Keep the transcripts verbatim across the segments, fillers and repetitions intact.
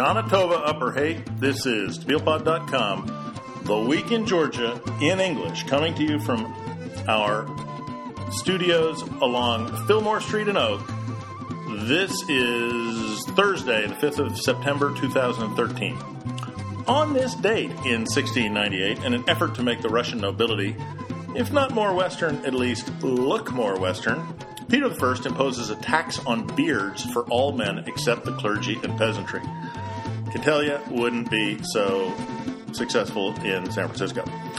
Shana Tova Upper Hate. This is Tepeel Pod dot com, The Week in Georgia in English, coming to you from our studios along Fillmore Street in Oak. This is Thursday, the fifth of September, two thousand thirteen. On this date in sixteen ninety-eight, in an effort to make the Russian nobility, if not more Western, at least look more Western, Peter the First imposes a tax on beards for all men except the clergy and peasantry. Can tell you, wouldn't be so successful in San Francisco.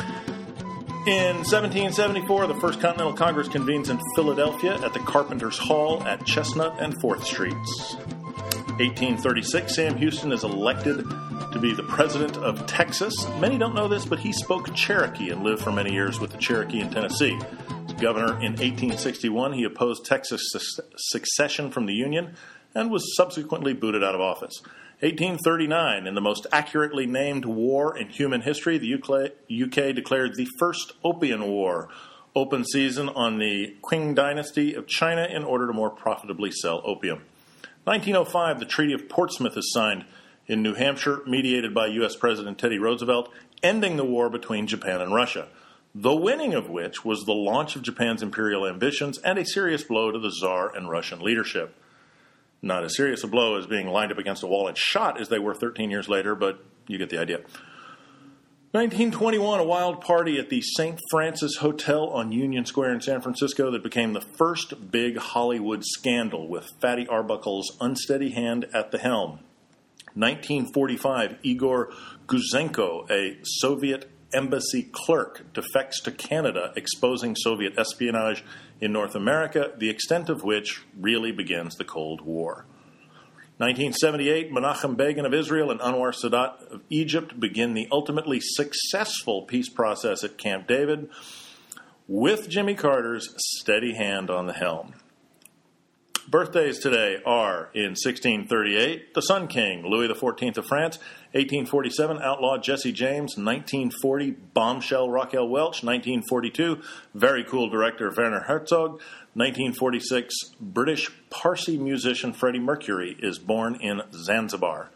In seventeen seventy-four, the First Continental Congress convenes in Philadelphia at the Carpenter's Hall at Chestnut and fourth Streets. eighteen thirty-six, Sam Houston is elected to be the president of Texas. Many don't know this, but he spoke Cherokee and lived for many years with the Cherokee in Tennessee. Governor in eighteen sixty-one, he opposed Texas secession from the Union and was subsequently booted out of office. eighteen thirty-nine, in the most accurately named war in human history, the U K declared the First Opium War, open season on the Qing dynasty of China in order to more profitably sell opium. nineteen oh five, the Treaty of Portsmouth is signed in New Hampshire, mediated by U S President Teddy Roosevelt, ending the war between Japan and Russia, the winning of which was the launch of Japan's imperial ambitions and a serious blow to the Tsar and Russian leadership. Not as serious a blow as being lined up against a wall and shot as they were thirteen years later, but you get the idea. nineteen twenty-one, a wild party at the Saint Francis Hotel on Union Square in San Francisco that became the first big Hollywood scandal, with Fatty Arbuckle's unsteady hand at the helm. nineteen forty-five, Igor Guzenko, a Soviet embassy clerk, defects to Canada, exposing Soviet espionage in North America, the extent of which really begins the Cold War. nineteen seventy-eight, Menachem Begin of Israel and Anwar Sadat of Egypt begin the ultimately successful peace process at Camp David, with Jimmy Carter's steady hand on the helm. Birthdays today are, in sixteen thirty-eight, the Sun King, Louis the fourteenth of France, eighteen forty-seven, outlaw Jesse James, nineteen forty, bombshell Raquel Welch, nineteen forty-two, very cool director Werner Herzog, nineteen forty-six, British Parsi musician Freddie Mercury is born in Zanzibar.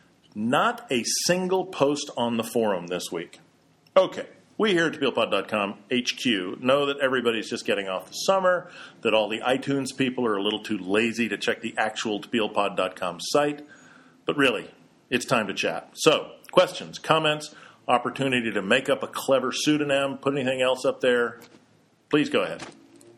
Not a single post on the forum this week. Okay. We here at Tepeel Pod dot com, H Q, know that everybody's just getting off the summer, that all the iTunes people are a little too lazy to check the actual Tepeel Pod dot com site. But really, it's time to chat. So, questions, comments, opportunity to make up a clever pseudonym, put anything else up there, please go ahead.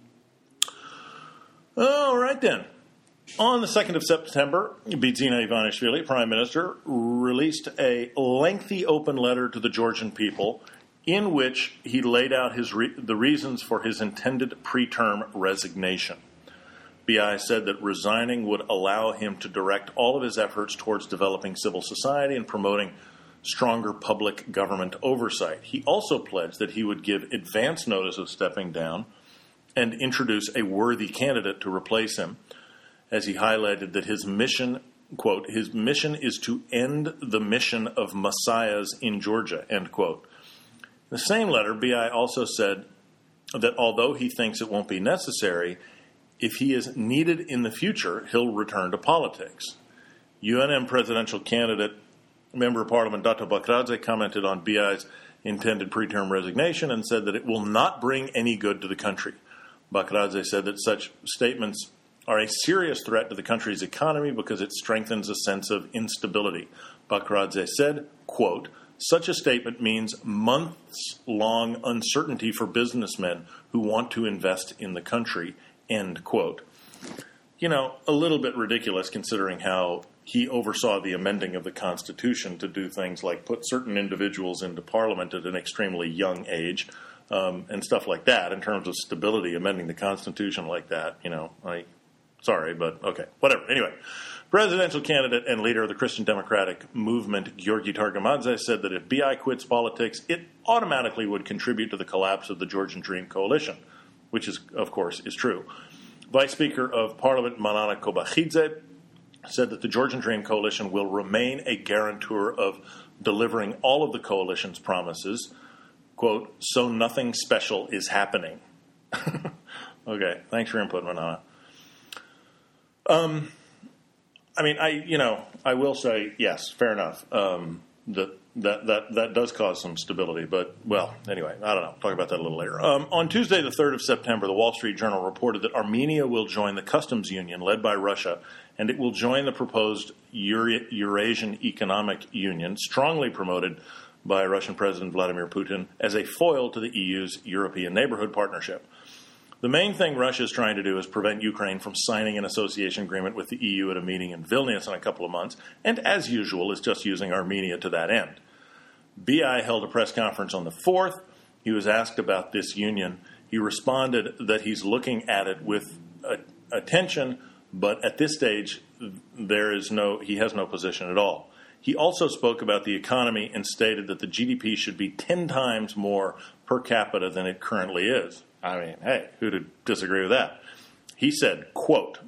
All right then. On the second of September, Bidzina Ivanishvili, Prime Minister, released a lengthy open letter to the Georgian people in which he laid out his re- the reasons for his intended preterm resignation. B I said that resigning would allow him to direct all of his efforts towards developing civil society and promoting stronger public government oversight. He also pledged that he would give advance notice of stepping down and introduce a worthy candidate to replace him, as he highlighted that his mission, quote, his mission is to end the mission of messiahs in Georgia, end quote. In the same letter, B I also said that although he thinks it won't be necessary, if he is needed in the future, he'll return to politics. U N M presidential candidate, Member of Parliament Dato Bakradze, commented on B I's intended preterm resignation and said that it will not bring any good to the country. Bakradze said that such statements are a serious threat to the country's economy because it strengthens a sense of instability. Bakradze said, quote, such a statement means months-long uncertainty for businessmen who want to invest in the country, end quote. You know, a little bit ridiculous considering how he oversaw the amending of the Constitution to do things like put certain individuals into Parliament at an extremely young age, um, and stuff like that. In terms of stability, amending the Constitution like that, you know, I, sorry, but okay, whatever. Anyway. Presidential candidate and leader of the Christian Democratic movement, Giorgi Targamadze, said that if B I quits politics, it automatically would contribute to the collapse of the Georgian Dream Coalition, which is, of course, is true. Vice Speaker of Parliament Manana Kobakhidze said that the Georgian Dream Coalition will remain a guarantor of delivering all of the coalition's promises, quote, so nothing special is happening. Okay, thanks for your input, Manana. Um... I mean, I you know, I will say, yes, fair enough. Um, that, that, that, that does cause some stability. But, well, anyway, I don't know. Talk about that a little later. Um, on Tuesday, the third of September, the Wall Street Journal reported that Armenia will join the customs union led by Russia, and it will join the proposed Eura- Eurasian Economic Union, strongly promoted by Russian President Vladimir Putin, as a foil to the E U's European Neighborhood Partnership. The main thing Russia is trying to do is prevent Ukraine from signing an association agreement with the E U at a meeting in Vilnius in a couple of months, and as usual is just using Armenia to that end. B I held a press conference on the fourth. He was asked about this union. He responded that he's looking at it with uh, attention, but at this stage there is no he has no position at all. He also spoke about the economy and stated that the G D P should be ten times more per capita than it currently is. I mean, hey, who'd disagree with that? He said, quote,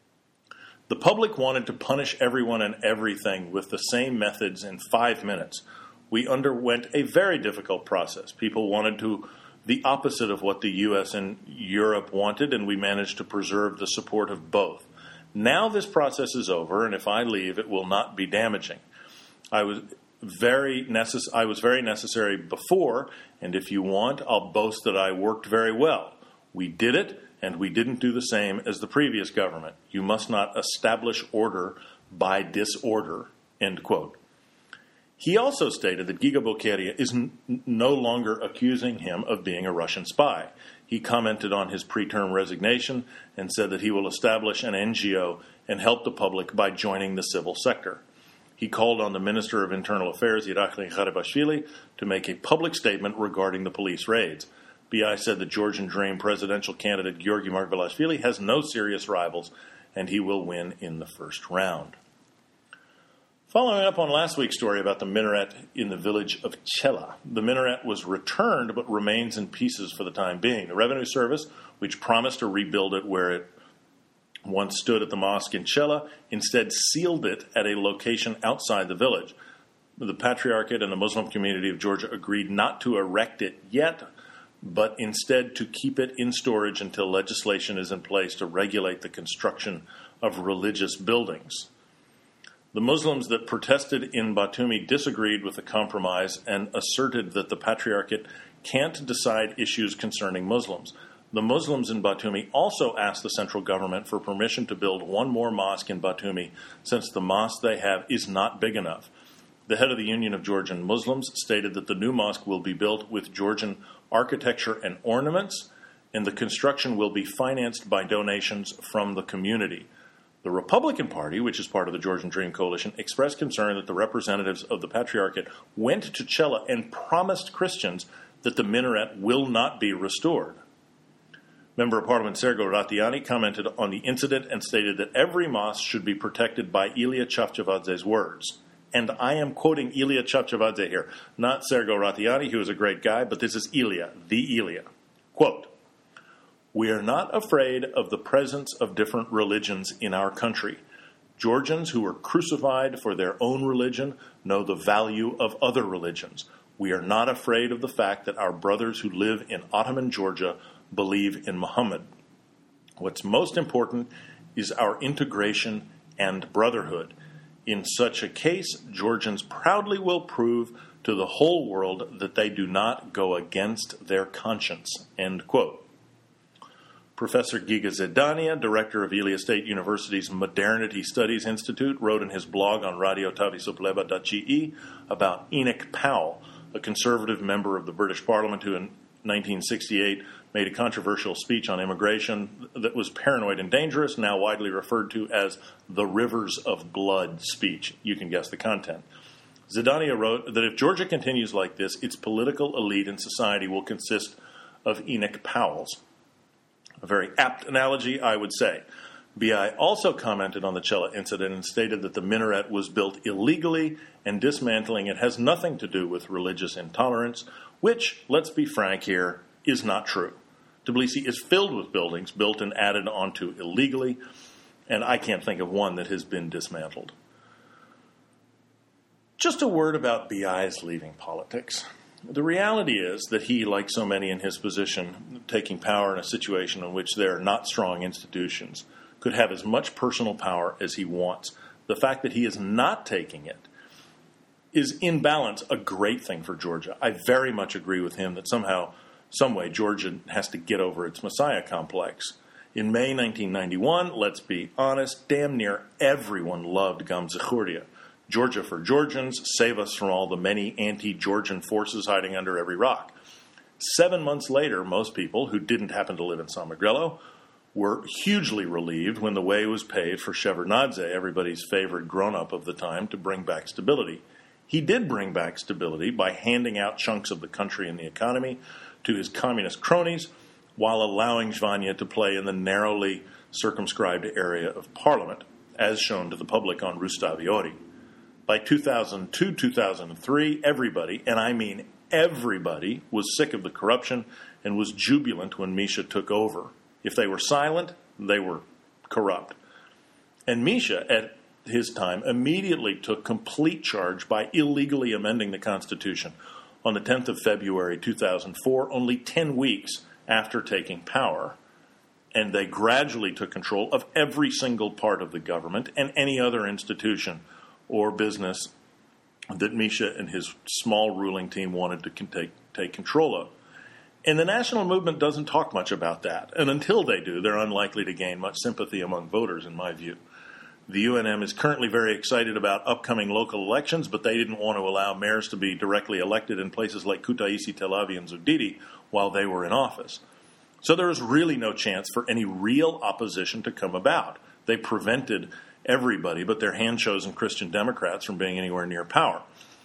"The public wanted to punish everyone and everything with the same methods in five minutes. We underwent a very difficult process. People wanted to the opposite of what the U S and Europe wanted, and we managed to preserve the support of both. Now this process is over, and if I leave, it will not be damaging. I was very necess- I was very necessary before, and if you want, I'll boast that I worked very well. We did it, and we didn't do the same as the previous government. You must not establish order by disorder," end quote. He also stated that Giga Bokeria is n- no longer accusing him of being a Russian spy. He commented on his preterm resignation and said that he will establish an N G O and help the public by joining the civil sector. He called on the Minister of Internal Affairs, Irakli Garibashvili, to make a public statement regarding the police raids. B I said the Georgian Dream presidential candidate Georgi Margvelashvili has no serious rivals, and he will win in the first round. Following up on last week's story about the minaret in the village of Chela, the minaret was returned but remains in pieces for the time being. The Revenue Service, which promised to rebuild it where it once stood at the mosque in Chela, instead sealed it at a location outside the village. The Patriarchate and the Muslim community of Georgia agreed not to erect it yet, but instead to keep it in storage until legislation is in place to regulate the construction of religious buildings. The Muslims that protested in Batumi disagreed with the compromise and asserted that the Patriarchate can't decide issues concerning Muslims. The Muslims in Batumi also asked the central government for permission to build one more mosque in Batumi, since the mosque they have is not big enough. The head of the Union of Georgian Muslims stated that the new mosque will be built with Georgian architecture and ornaments, and the construction will be financed by donations from the community. The Republican Party, which is part of the Georgian Dream Coalition, expressed concern that the representatives of the Patriarchate went to Chela and promised Christians that the minaret will not be restored. Member of Parliament Sergo Ratiani commented on the incident and stated that every mosque should be protected by Ilya Chavchavadze's words. And I am quoting Ilya Chavchavadze here, not Sergo Ratiani, who is a great guy, but this is Ilya, the Ilya. Quote, "We are not afraid of the presence of different religions in our country. Georgians who were crucified for their own religion know the value of other religions. We are not afraid of the fact that our brothers who live in Ottoman Georgia believe in Muhammad. What's most important is our integration and brotherhood. In such a case, Georgians proudly will prove to the whole world that they do not go against their conscience," end quote. Professor Giga Zedania, director of Ilia State University's Modernity Studies Institute, wrote in his blog on radio tavisopleba dot g e about Enoch Powell, a conservative member of the British Parliament who in nineteen sixty-eight made a controversial speech on immigration that was paranoid and dangerous, now widely referred to as the Rivers of Blood speech. You can guess the content. Zedania wrote that if Georgia continues like this, its political elite and society will consist of Enoch Powells. A very apt analogy, I would say. B I also commented on the Chela incident and stated that the minaret was built illegally and dismantling it has nothing to do with religious intolerance, which, let's be frank here, is not true. Tbilisi is filled with buildings built and added onto illegally, and I can't think of one that has been dismantled. Just a word about B I's leaving politics. The reality is that he, like so many in his position, taking power in a situation in which there are not strong institutions, could have as much personal power as he wants. the fact that he is not taking it is in balance a great thing for Georgia. I very much agree with him that somehow, some way, Georgia has to get over its Messiah complex. In May nineteen ninety-one, let's be honest, damn near everyone loved Gam Zichurdia. Georgia for Georgians, save us from all the many anti-Georgian forces hiding under every rock. Seven months later, most people who didn't happen to live in San Miguelo were hugely relieved when the way was paved for Shevardnadze, everybody's favorite grown-up of the time, to bring back stability. He did bring back stability by handing out chunks of the country and the economy to his communist cronies while allowing Zvania to play in the narrowly circumscribed area of parliament, as shown to the public on Rustavi Ori. By two thousand two, two thousand three, everybody, and I mean everybody, was sick of the corruption and was jubilant when Misha took over. If they were silent, they were corrupt. And Misha, at his time, immediately took complete charge by illegally amending the Constitution on the tenth of February two thousand four, only ten weeks after taking power. And they gradually took control of every single part of the government and any other institution or business that Misha and his small ruling team wanted to take, take control of. And the national movement doesn't talk much about that. And until they do, they're unlikely to gain much sympathy among voters, in my view. The U N M is currently very excited about upcoming local elections, but they didn't want to allow mayors to be directly elected in places like Kutaisi, Tel Aviv, and Zugdidi while they were in office. So there was really no chance for any real opposition to come about. They prevented everybody but their hand-chosen Christian Democrats from being anywhere near power.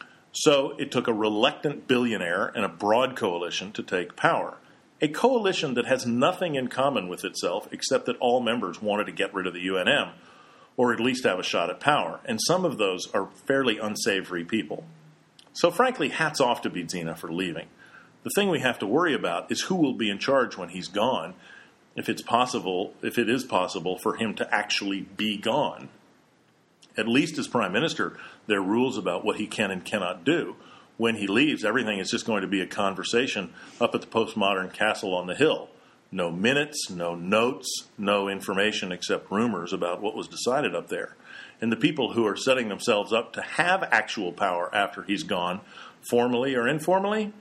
So it took a reluctant billionaire and a broad coalition to take power. A coalition that has nothing in common with itself except that all members wanted to get rid of the U N M, or at least have a shot at power. And some of those are fairly unsavory people. So frankly, hats off to Bidzina for leaving. The thing we have to worry about is who will be in charge when he's gone, if it's possible, if it is possible for him to actually be gone. At least as prime minister, there are rules about what he can and cannot do. When he leaves, everything is just going to be a conversation up at the postmodern castle on the hill. No minutes, no notes, no information except rumors about what was decided up there. And the people who are setting themselves up to have actual power after he's gone, formally or informally,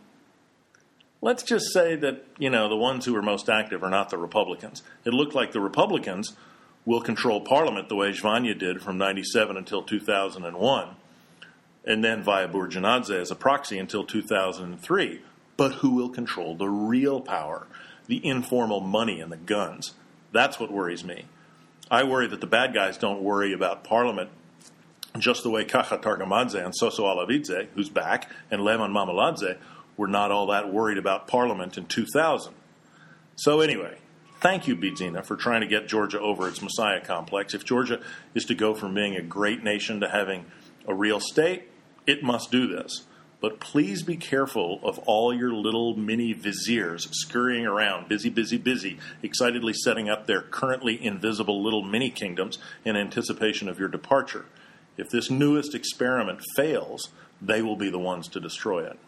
let's just say that, you know, the ones who are most active are not the Republicans. It looked like the Republicans will control Parliament the way Zvania did from ninety-seven until two thousand one, and then via Burjanadze as a proxy until two thousand three. But who will control the real power, the informal money and the guns? That's what worries me. I worry that the bad guys don't worry about Parliament just the way Kacha Targamadze and Soso Alavidze, who's back, and Leman Mamaladze were not all that worried about Parliament in two thousand. So anyway, thank you, Bidzina, for trying to get Georgia over its Messiah complex. If Georgia is to go from being a great nation to having a real state, it must do this. But please be careful of all your little mini viziers scurrying around, busy, busy, busy, excitedly setting up their currently invisible little mini kingdoms in anticipation of your departure. If this newest experiment fails, they will be the ones to destroy it.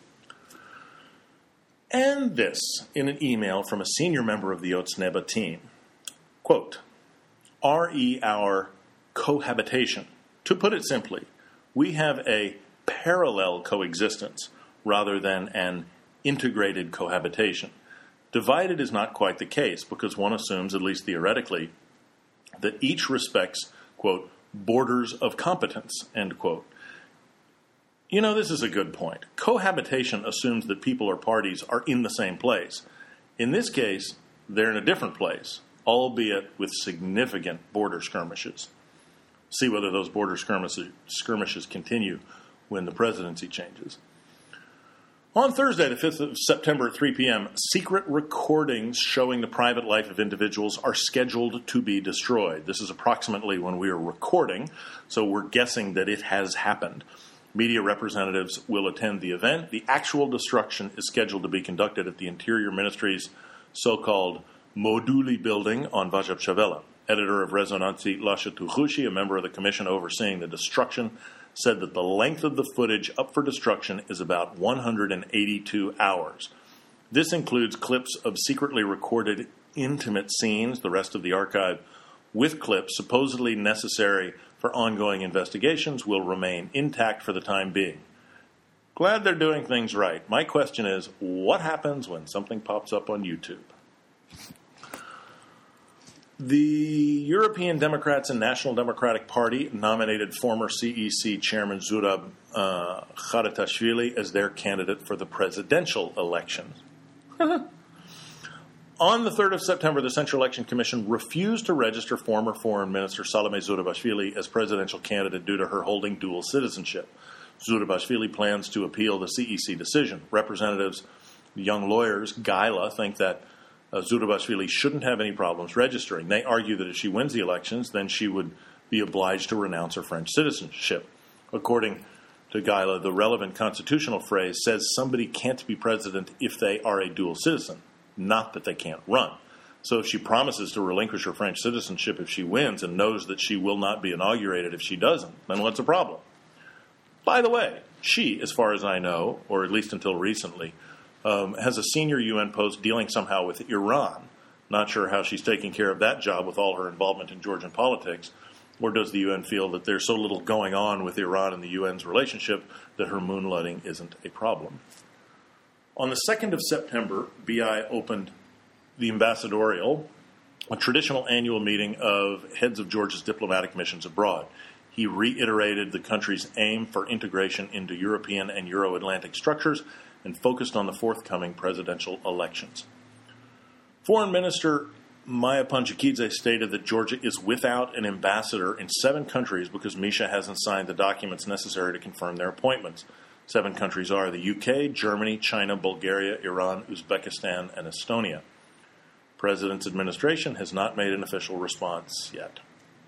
And this in an email from a senior member of the Otzneba team. Quote, R E our cohabitation. To put it simply, we have a parallel coexistence rather than an integrated cohabitation. Divided is not quite the case because one assumes, at least theoretically, that each respects, quote, borders of competence, end quote. You know, this is a good point. Cohabitation assumes that people or parties are in the same place. In this case, they're in a different place, albeit with significant border skirmishes. See whether those border skirmishes, skirmishes continue when the presidency changes. On Thursday, the fifth of September at three p.m., secret recordings showing the private life of individuals are scheduled to be destroyed. This is approximately when we are recording, so we're guessing that it has happened. Media representatives will attend the event. The actual destruction is scheduled to be conducted at the Interior Ministry's so-called Moduli building on Vajab Shavela. Editor of Rezonansi Lasha Tuchushi, a member of the commission overseeing the destruction, said that the length of the footage up for destruction is about one hundred eighty-two hours. This includes clips of secretly recorded intimate scenes. The rest of the archive with clips supposedly necessary for ongoing investigations will remain intact for the time being. Glad they're doing things right. My question is, what happens when something pops up on YouTube? The European Democrats and National Democratic Party nominated former C E C Chairman Zurab uh, Kharatashvili as their candidate for the presidential election. On the third of September, the Central Election Commission refused to register former Foreign Minister Salome Zurabashvili as presidential candidate due to her holding dual citizenship. Zurabashvili plans to appeal the C E C decision. Representatives, young lawyers, Gaila, think that uh, Zurabashvili shouldn't have any problems registering. They argue that if she wins the elections, then she would be obliged to renounce her French citizenship. According to Gaila, the relevant constitutional phrase says somebody can't be president if they are a dual citizen, not that they can't run. So if she promises to relinquish her French citizenship if she wins and knows that she will not be inaugurated if she doesn't, then what's the problem? By the way, she, as far as I know, or at least until recently, um, has a senior U N post dealing somehow with Iran. Not sure how she's taking care of that job with all her involvement in Georgian politics. Or does the U N feel that there's so little going on with Iran and the U N's relationship that her moonlighting isn't a problem? On the second of September, B I opened the ambassadorial, a traditional annual meeting of heads of Georgia's diplomatic missions abroad. He reiterated the country's aim for integration into European and Euro-Atlantic structures and focused on the forthcoming presidential elections. Foreign Minister Maya Panchikidze stated that Georgia is without an ambassador in seven countries because Misha hasn't signed the documents necessary to confirm their appointments. Seven countries are the U K, Germany, China, Bulgaria, Iran, Uzbekistan, and Estonia. President's administration has not made an official response yet.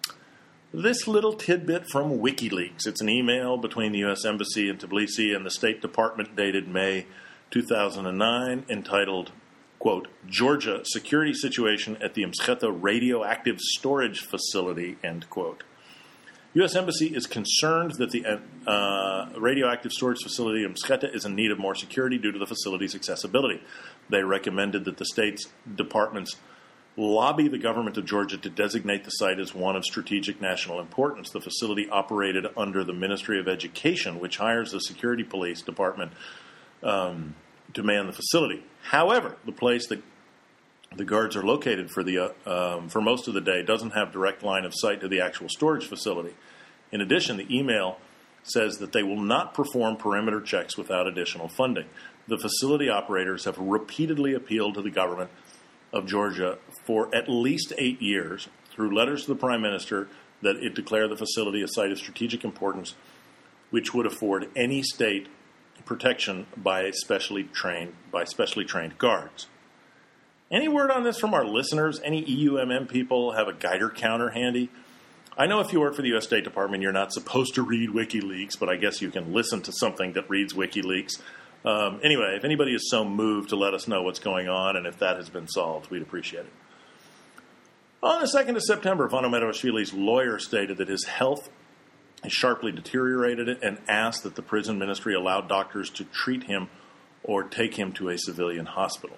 This little tidbit from WikiLeaks. It's an email between the U S Embassy in Tbilisi and the State Department dated May two thousand nine entitled, quote, Georgia security situation at the Msketa radioactive storage facility, end quote. U S Embassy is concerned that the uh, radioactive storage facility in Msketa is in need of more security due to the facility's accessibility. They recommended that the state's departments lobby the government of Georgia to designate the site as one of strategic national importance. The facility operated under the Ministry of Education, which hires the security police department um, to man the facility. However, the place that the guards are located for the uh, um, for most of the day doesn't have direct line of sight to the actual storage facility. In addition, the email says that they will not perform perimeter checks without additional funding. The facility operators have repeatedly appealed to the government of Georgia for at least eight years through letters to the Prime Minister that it declare the facility a site of strategic importance, which would afford any state protection by specially trained by specially trained guards. Any word on this from our listeners? Any E U M M people have a Geiger counter handy? I know if you work for the U S State Department, you're not supposed to read WikiLeaks, but I guess you can listen to something that reads WikiLeaks. Um, anyway, if anybody is so moved to let us know what's going on and if that has been solved, we'd appreciate it. On the second of September, Vano Merabashvili's lawyer stated that his health has sharply deteriorated and asked that the prison ministry allow doctors to treat him or take him to a civilian hospital.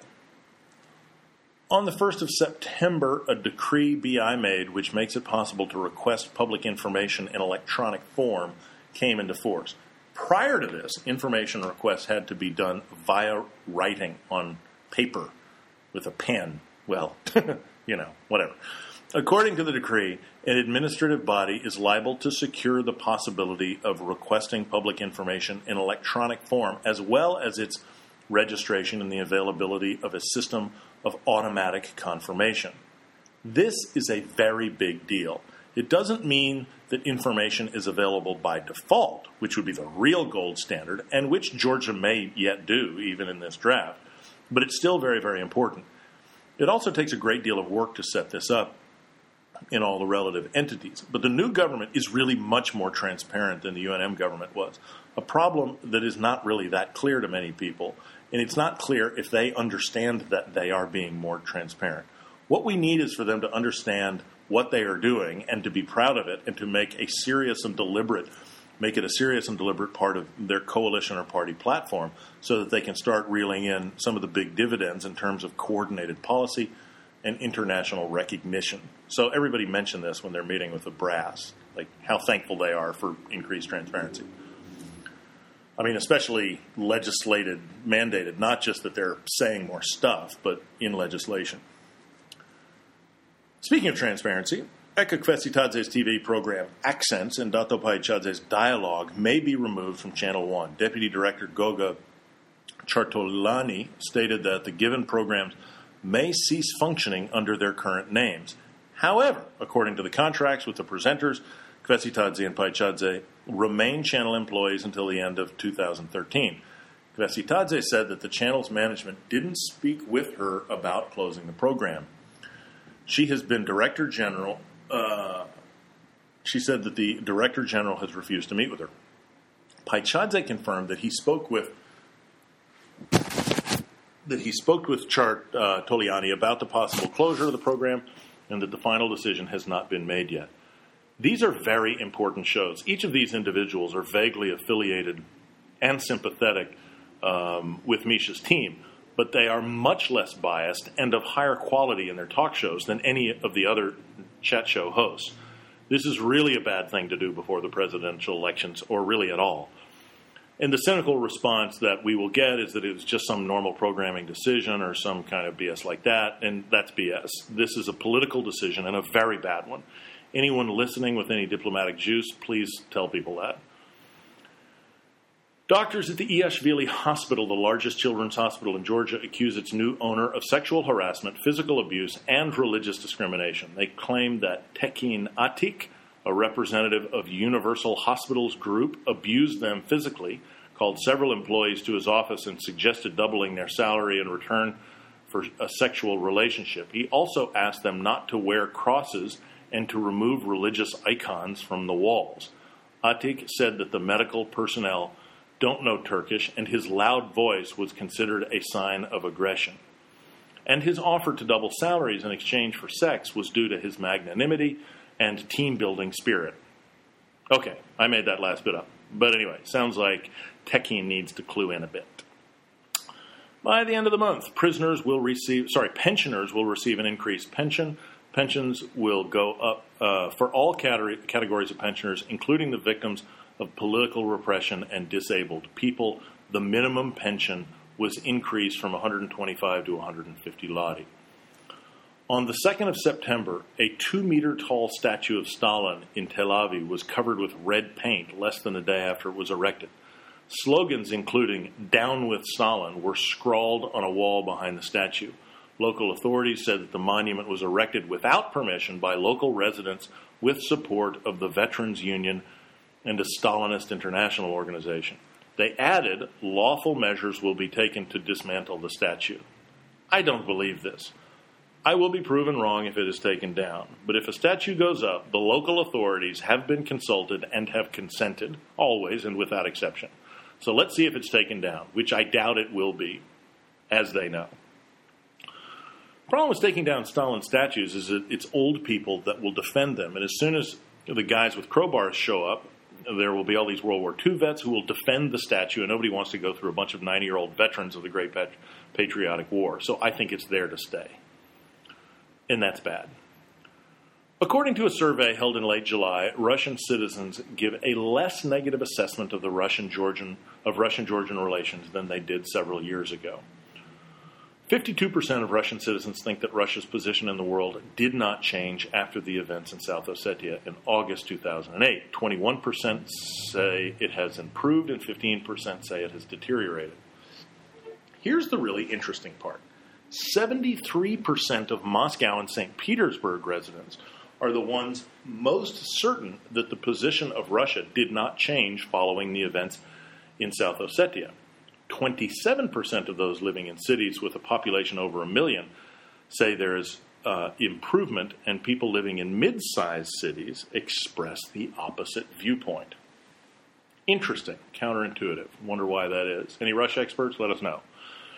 On the first of September, a decree B I made which makes it possible to request public information in electronic form came into force. Prior to this, information requests had to be done via writing on paper with a pen. Well, you know, whatever. According to the decree, an administrative body is liable to secure the possibility of requesting public information in electronic form, as well as its registration and the availability of a system of automatic confirmation. This is a very big deal. It doesn't mean that information is available by default, which would be the real gold standard, and which Georgia may yet do, even in this draft. But it's still very, very important. It also takes a great deal of work to set this up in all the relative entities. But the new government is really much more transparent than the U N M government was, a problem that is not really that clear to many people, and it's not clear if they understand that they are being more transparent. What we need is for them to understand what they are doing and to be proud of it and to make a serious and deliberate, make it a serious and deliberate part of their coalition or party platform so that they can start reeling in some of the big dividends in terms of coordinated policy, and international recognition. So everybody mentioned this when they're meeting with the brass, like how thankful they are for increased transparency. I mean, especially legislated, mandated, not just that they're saying more stuff, but in legislation. Speaking of transparency, Eka Kvesitadze's T V program Accents and Dato Paicadze's Dialogue may be removed from Channel one. Deputy Director Goga Chartolani stated that the given programs may cease functioning under their current names. However, according to the contracts with the presenters, Kvesitadze and Paicadze remain channel employees until the end of two thousand thirteen. Kvesitadze said that the channel's management didn't speak with her about closing the program. She has been Director General. Uh, she said that the Director General has refused to meet with her. Paicadze confirmed that he spoke with that he spoke with Chart uh, Toliani about the possible closure of the program, and that the final decision has not been made yet. These are very important shows. Each of these individuals are vaguely affiliated and sympathetic um, with Misha's team, but they are much less biased and of higher quality in their talk shows than any of the other chat show hosts. This is really a bad thing to do before the presidential elections, or really at all. And the cynical response that we will get is that it was just some normal programming decision or some kind of B S like that, and that's B S. This is a political decision, and a very bad one. Anyone listening with any diplomatic juice, please tell people that. Doctors at the Iashvili Hospital, the largest children's hospital in Georgia, accuse its new owner of sexual harassment, physical abuse, and religious discrimination. They claim that Tekin Atik, a representative of Universal Hospitals Group, abused them physically, called several employees to his office and suggested doubling their salary in return for a sexual relationship. He also asked them not to wear crosses and to remove religious icons from the walls. Atik said that the medical personnel don't know Turkish, and his loud voice was considered a sign of aggression. And his offer to double salaries in exchange for sex was due to his magnanimity and team-building spirit. Okay, I made that last bit up. But anyway, sounds like Tekin needs to clue in a bit. By the end of the month, prisoners will receive, sorry, pensioners will receive an increased pension. Pensions will go up uh, for all category, categories of pensioners, including the victims of political repression and disabled people. The minimum pension was increased from one hundred twenty-five to one hundred fifty lari. On the second of September, a two-meter-tall statue of Stalin in Tel Aviv was covered with red paint less than a day after it was erected. Slogans including "Down with Stalin" were scrawled on a wall behind the statue. Local authorities said that the monument was erected without permission by local residents with support of the Veterans Union and a Stalinist international organization. They added lawful measures will be taken to dismantle the statue. I don't believe this. I will be proven wrong if it is taken down. But if a statue goes up, the local authorities have been consulted and have consented, always and without exception. So let's see if it's taken down, which I doubt it will be, as they know. The problem with taking down Stalin statues is that it's old people that will defend them. And as soon as the guys with crowbars show up, there will be all these World War Two vets who will defend the statue, and nobody wants to go through a bunch of ninety-year-old veterans of the Great Pat- Patriotic War. So I think it's there to stay. And that's bad. According to a survey held in late July, Russian citizens give a less negative assessment of the Russian-Georgian of Russian-Georgian relations than they did several years ago. fifty-two percent of Russian citizens think that Russia's position in the world did not change after the events in South Ossetia in August two thousand eight. twenty-one percent say it has improved and fifteen percent say it has deteriorated. Here's the really interesting part. seventy-three percent of Moscow and Saint Petersburg residents are the ones most certain that the position of Russia did not change following the events in South Ossetia. twenty-seven percent of those living in cities with a population over a million say there is uh, improvement, and people living in mid-sized cities express the opposite viewpoint. Interesting, counterintuitive. Wonder why that is. Any Russia experts? Let us know.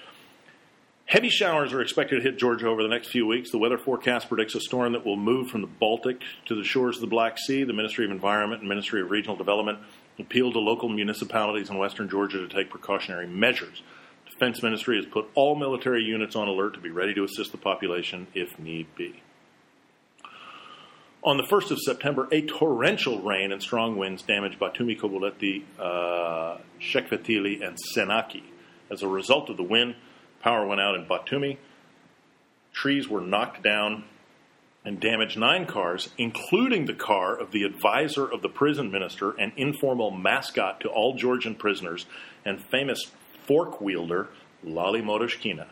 Heavy showers are expected to hit Georgia over the next few weeks. The weather forecast predicts a storm that will move from the Baltic to the shores of the Black Sea. The Ministry of Environment and Ministry of Regional Development appealed to local municipalities in western Georgia to take precautionary measures. Defense Ministry has put all military units on alert to be ready to assist the population if need be. On the first of September, a torrential rain and strong winds damaged Batumi, Koboleti, uh, Shekvetili, and Senaki. As a result of the wind, power went out in Batumi. Trees were knocked down and damaged nine cars, including the car of the advisor of the prison minister and informal mascot to all Georgian prisoners and famous fork wielder, Lali Modoshkina.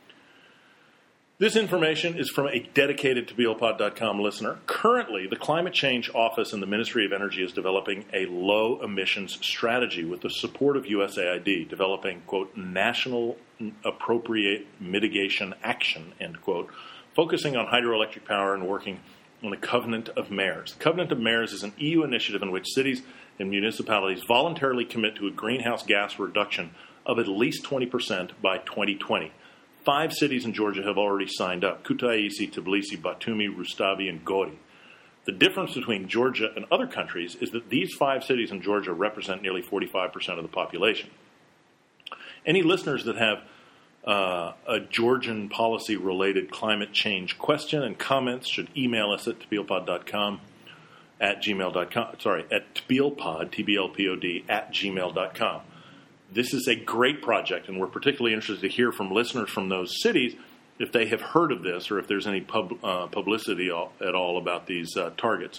This information is from a dedicated Tabeel Pod dot com listener. Currently, the Climate Change Office in the Ministry of Energy is developing a low-emissions strategy with the support of U S A I D, developing, quote, national appropriate mitigation action, end quote, focusing on hydroelectric power and working on the Covenant of Mayors. The Covenant of Mayors is an E U initiative in which cities and municipalities voluntarily commit to a greenhouse gas reduction of at least twenty percent by twenty twenty. Five cities in Georgia have already signed up: Kutaisi, Tbilisi, Batumi, Rustavi, and Gori. The difference between Georgia and other countries is that these five cities in Georgia represent nearly forty-five percent of the population. Any listeners that have uh, a Georgian policy-related climate change question and comments should email us at Tabeel Pod dot com at gmail dot com. Sorry, at TBLPod, T B L P O D, at gmail dot com. This is a great project, and we're particularly interested to hear from listeners from those cities if they have heard of this or if there's any pub, uh, publicity all, at all about these uh, targets.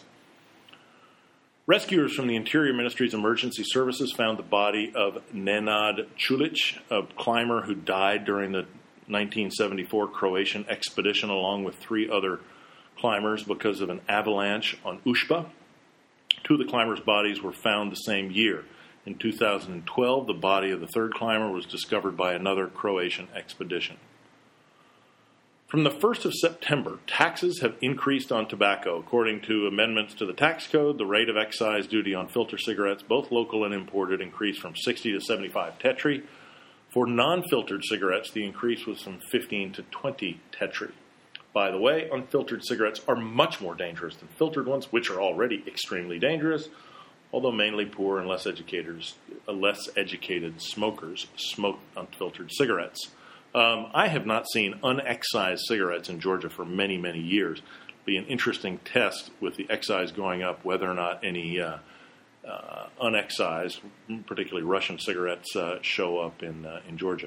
Rescuers from the Interior Ministry's Emergency Services found the body of Nenad Chulic, a climber who died during the nineteen seventy-four Croatian expedition along with three other climbers because of an avalanche on Ushba. Two of the climbers' bodies were found the same year. In two thousand twelve, the body of the third climber was discovered by another Croatian expedition. From the first of September, taxes have increased on tobacco. According to amendments to the tax code, the rate of excise duty on filter cigarettes, both local and imported, increased from sixty to seventy-five tetri. For non-filtered cigarettes, the increase was from fifteen to twenty tetri. By the way, unfiltered cigarettes are much more dangerous than filtered ones, which are already extremely dangerous, although mainly poor and less educators, uh, less educated smokers smoke unfiltered cigarettes. Um, I have not seen unexcised cigarettes in Georgia for many, many years. It'll be an interesting test with the excise going up, whether or not any uh, uh, unexcised, particularly Russian cigarettes, uh, show up in uh, in Georgia.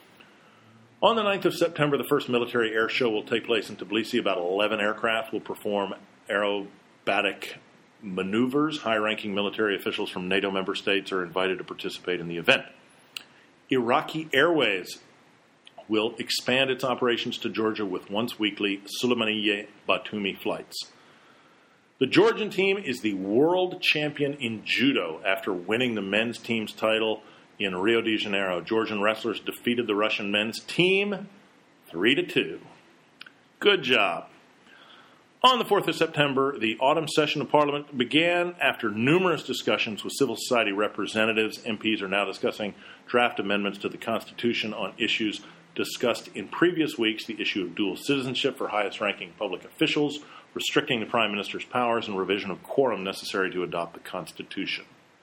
On the ninth of September, the first military air show will take place in Tbilisi. About eleven aircraft will perform aerobatic maneuvers. High-ranking military officials from NATO member states are invited to participate in the event. Iraqi Airways will expand its operations to Georgia with once-weekly Suleimaniye Batumi flights. The Georgian team is the world champion in judo after winning the men's team's title in Rio de Janeiro. Georgian wrestlers defeated the Russian men's team three to two. Good job. On the fourth of September, the autumn session of Parliament began after numerous discussions with civil society representatives. M Ps are now discussing draft amendments to the Constitution on issues discussed in previous weeks: the issue of dual citizenship for highest-ranking public officials, restricting the Prime Minister's powers, and revision of quorum necessary to adopt the Constitution.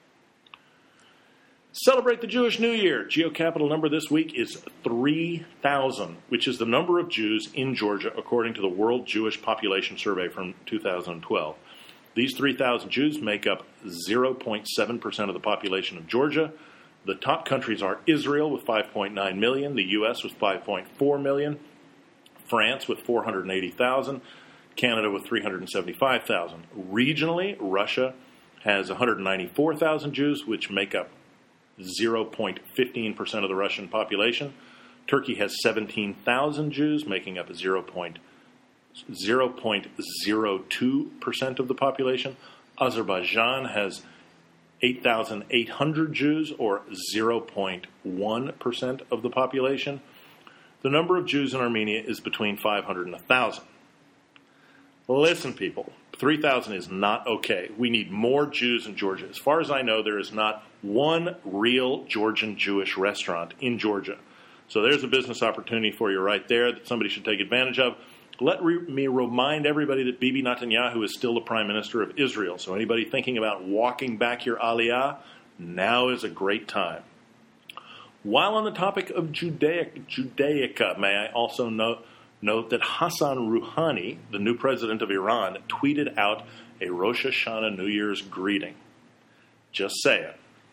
Celebrate the Jewish New Year. Geocapital number this week is three thousand, which is the number of Jews in Georgia according to the World Jewish Population Survey from two thousand twelve. These three thousand Jews make up zero point seven percent of the population of Georgia. The top countries are Israel with five point nine million, the U S with five point four million, France with four hundred eighty thousand, Canada with three hundred seventy-five thousand. Regionally, Russia has one hundred ninety-four thousand Jews, which make up zero point one five percent of the Russian population. Turkey has seventeen thousand Jews, making up zero point zero two percent of the population. Azerbaijan has eight thousand eight hundred Jews, or zero point one percent of the population. The number of Jews in Armenia is between five hundred and one thousand. Listen, people, three thousand is not okay. We need more Jews in Georgia. As far as I know, there is not one real Georgian Jewish restaurant in Georgia. So there's a business opportunity for you right there that somebody should take advantage of. Let re- me remind everybody that Bibi Netanyahu is still the Prime Minister of Israel. So anybody thinking about walking back your aliyah, now is a great time. While on the topic of Judaic, Judaica, may I also note, note that Hassan Rouhani, the new president of Iran, tweeted out a Rosh Hashanah New Year's greeting. Just saying.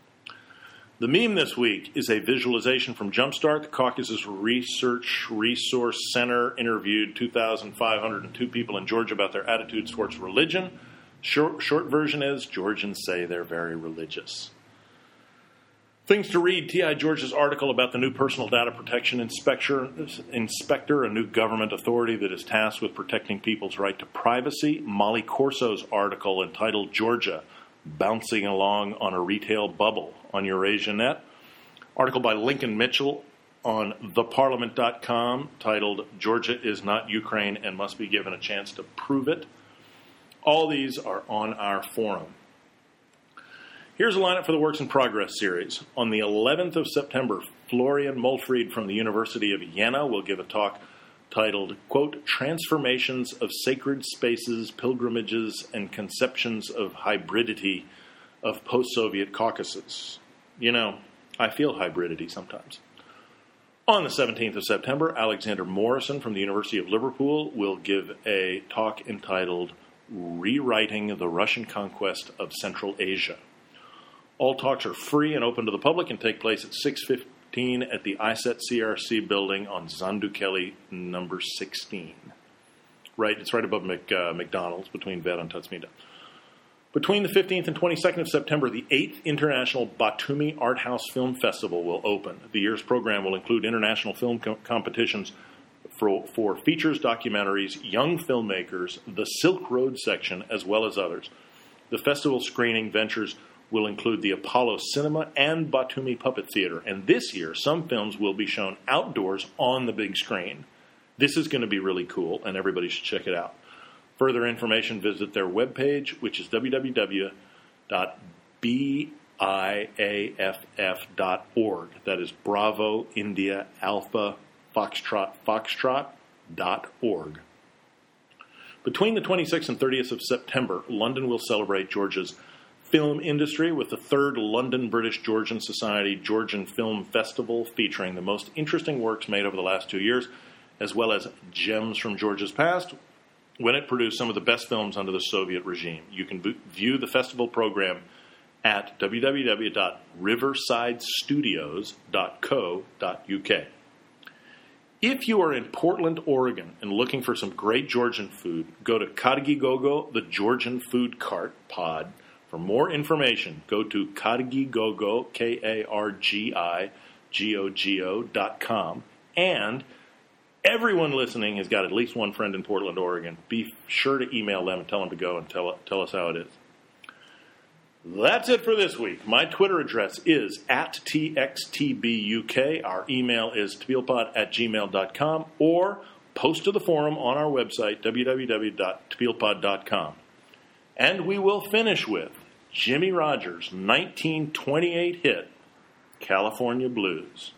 The meme this week is a visualization from Jumpstart. The Caucasus Research Resource Center interviewed two thousand five hundred two people in Georgia about their attitudes towards religion. Short, short version is, Georgians say they're very religious. Things to read. T I. George's article about the new Personal Data Protection Inspector, Inspector, a new government authority that is tasked with protecting people's right to privacy. Molly Corso's article entitled Georgia, Bouncing Along on a Retail Bubble on Eurasia Net. Article by Lincoln Mitchell on the parliament dot com titled Georgia is not Ukraine and must be given a chance to prove it. All these are on our forum. Here's a lineup for the Works in Progress series. On the eleventh of September, Florian Molfried from the University of Jena will give a talk titled, quote, Transformations of Sacred Spaces, Pilgrimages, and Conceptions of Hybridity of Post-Soviet Caucasus. You know, I feel hybridity sometimes. On the seventeenth of September, Alexander Morrison from the University of Liverpool will give a talk entitled Rewriting the Russian Conquest of Central Asia. All talks are free and open to the public and take place at six fifteen at the I S E T C R C building on Zandukeli number sixteen. Right, it's right above Mc, uh, McDonald's between Ved and Tatsmida. Between the fifteenth and twenty-second of September, the eighth International Batumi Art House Film Festival will open. The year's program will include international film co- competitions for, for features, documentaries, young filmmakers, the Silk Road section, as well as others. The festival screening ventures will include the Apollo Cinema and Batumi Puppet Theater. And this year, some films will be shown outdoors on the big screen. This is going to be really cool, and everybody should check it out. Further information, visit their webpage, which is w w w dot b i a f f dot org. That is Bravo, India, Alpha, Foxtrot, Foxtrot dot org. Between the twenty-sixth and thirtieth of September, London will celebrate Georgia's film industry with the third London British Georgian Society Georgian Film Festival, featuring the most interesting works made over the last two years, as well as gems from Georgia's past, when it produced some of the best films under the Soviet regime. You can v- view the festival program at w w w dot riverside studios dot co dot u k. If you are in Portland, Oregon, and looking for some great Georgian food, go to Kargi Gogo, the Georgian Food Cart Pod. For more information, go to Kargi Gogo, K A R G I G O G O dot com. And everyone listening has got at least one friend in Portland, Oregon. Be sure to email them and tell them to go and tell, tell us how it is. That's it for this week. My Twitter address is at T X T B U K. Our email is tbilpod at gmail dot com, or post to the forum on our website, w w w dot tbilpod dot com. And we will finish with Jimmy Rogers' nineteen twenty-eight hit, California Blues.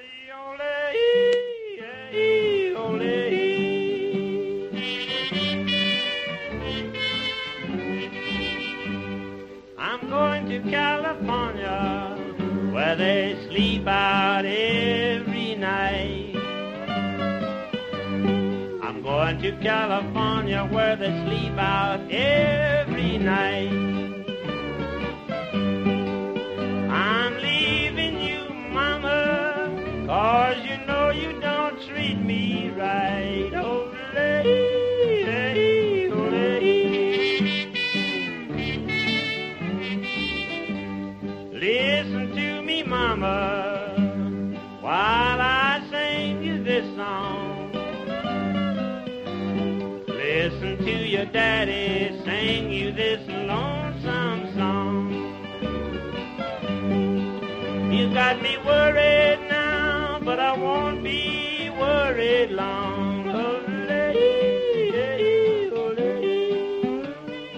I'm going to California, where they sleep out every night. I'm going to California, where they sleep out every night. I'm leaving you, mama, 'cause you know you don't treat me right. Oh, lady, oh, lady. Listen to me, mama, while I sing you this song. Listen to your daddy sing you this lonesome song. You got me worried now, but I won't be worried long. Oh, lady, oh, lady.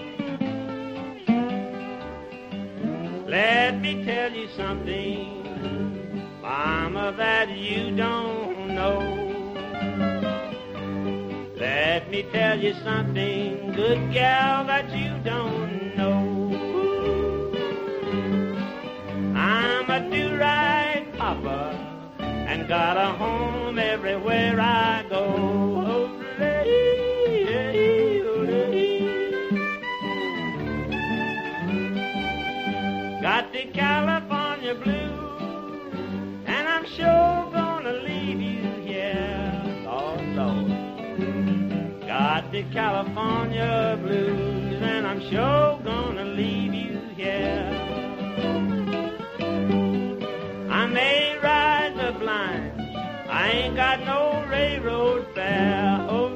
Let me tell you something, mama, that you don't know. Let me tell you something, good gal, that you don't know. I'm a do-right papa, got a home everywhere I go. Got the California blues, and I'm sure gonna leave you here. Oh, Lord. Got the California blues, and I'm sure gonna leave you here. I may ride the blinds, I ain't got no railroad fare. Oh,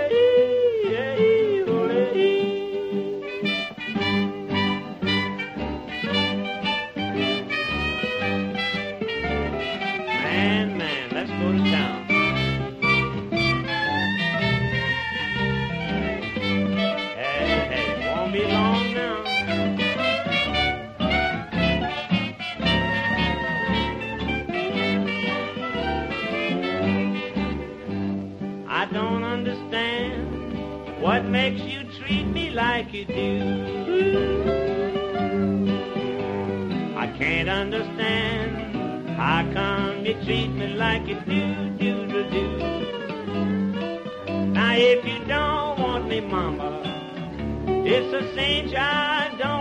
what makes you treat me like you do? I can't understand how come you treat me like you do, do, do, do. Now if you don't want me, mama, it's a cinch I don't